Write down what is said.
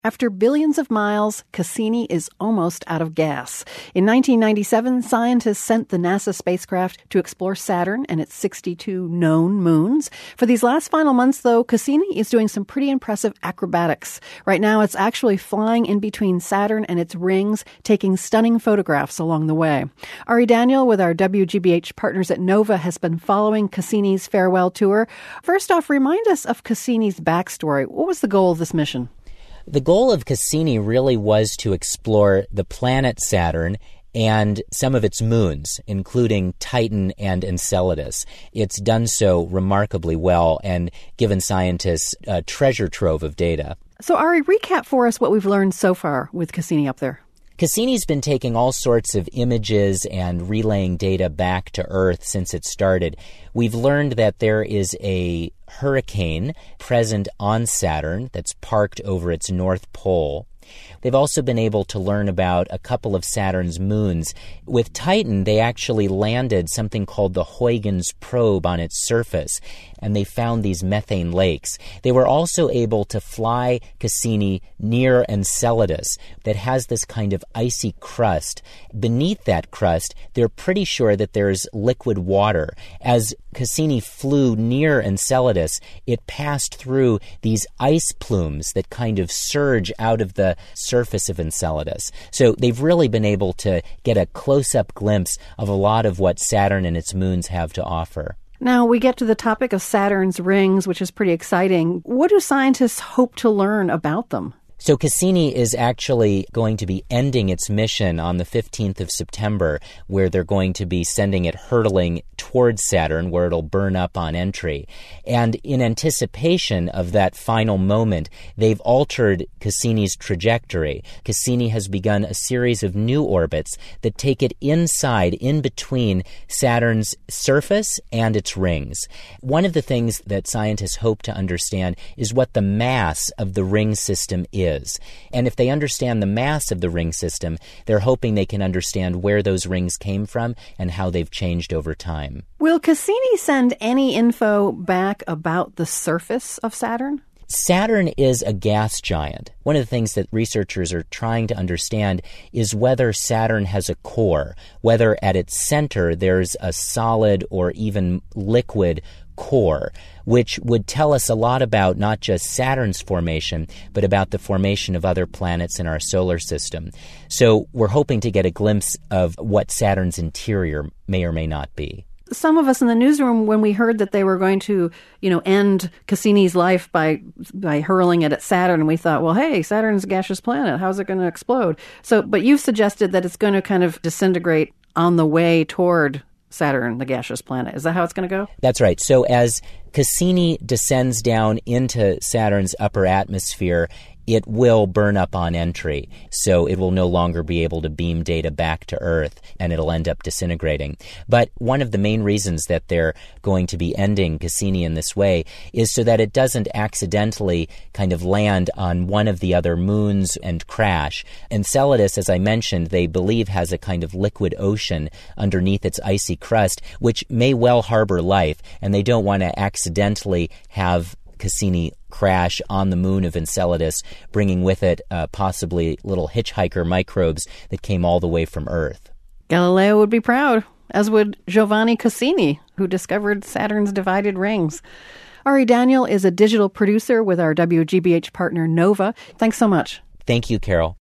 After billions of miles, Cassini is almost out of gas. In 1997, scientists sent the NASA spacecraft to explore Saturn and its 62 known moons. For these last final months, though, Cassini is doing some pretty impressive acrobatics. Right now, it's actually flying in between Saturn and its rings, taking stunning photographs along the way. Ari Daniel, with our WGBH partners at NOVA, has been following Cassini's farewell tour. First off, remind us of Cassini's backstory. What was the goal of this mission? The goal of Cassini really was to explore the planet Saturn and some of its moons, including Titan and Enceladus. It's done so remarkably well and given scientists a treasure trove of data. So, Ari, recap for us what we've learned so far with Cassini up there. Cassini's been taking all sorts of images and relaying data back to Earth since it started. We've learned that there is a hurricane present on Saturn that's parked over its north pole. They've also been able to learn about a couple of Saturn's moons. With Titan, they actually landed something called the Huygens probe on its surface, and they found these methane lakes. They were also able to fly Cassini near Enceladus that has this kind of icy crust. Beneath that crust, they're pretty sure that there's liquid water. As Cassini flew near Enceladus, it passed through these ice plumes that kind of surge out of the surface of Enceladus. So they've really been able to get a close-up glimpse of a lot of what Saturn and its moons have to offer. Now, we get to the topic of Saturn's rings, which is pretty exciting. What do scientists hope to learn about them? So Cassini is actually going to be ending its mission on the 15th of September, where they're going to be sending it hurtling towards Saturn, where it'll burn up on entry. And in anticipation of that final moment, they've altered Cassini's trajectory. Cassini has begun a series of new orbits that take it inside, in between Saturn's surface and its rings. One of the things that scientists hope to understand is what the mass of the ring system is. And if they understand the mass of the ring system, they're hoping they can understand where those rings came from and how they've changed over time. Will Cassini send any info back about the surface of Saturn? Saturn is a gas giant. One of the things that researchers are trying to understand is whether Saturn has a core, whether at its center there's a solid or even liquid core, which would tell us a lot about not just Saturn's formation, but about the formation of other planets in our solar system. So we're hoping to get a glimpse of what Saturn's interior may or may not be. Some of us in the newsroom, when we heard that they were going to, end Cassini's life by hurling it at Saturn, we thought, well, hey, Saturn's a gaseous planet. How's it going to explode? But you've suggested that it's going to kind of disintegrate on the way toward Saturn, the gaseous planet. Is that how it's going to go? That's right. So as Cassini descends down into Saturn's upper atmosphere, it will burn up on entry, so it will no longer be able to beam data back to Earth, and it'll end up disintegrating. But one of the main reasons that they're going to be ending Cassini in this way is so that it doesn't accidentally kind of land on one of the other moons and crash. Enceladus, as I mentioned, they believe has a kind of liquid ocean underneath its icy crust, which may well harbor life, and they don't want to accidentally have Cassini crash on the moon of Enceladus, bringing with it possibly little hitchhiker microbes that came all the way from Earth. Galileo would be proud, as would Giovanni Cassini, who discovered Saturn's divided rings. Ari Daniel is a digital producer with our WGBH partner NOVA. Thanks so much. Thank you, Carol.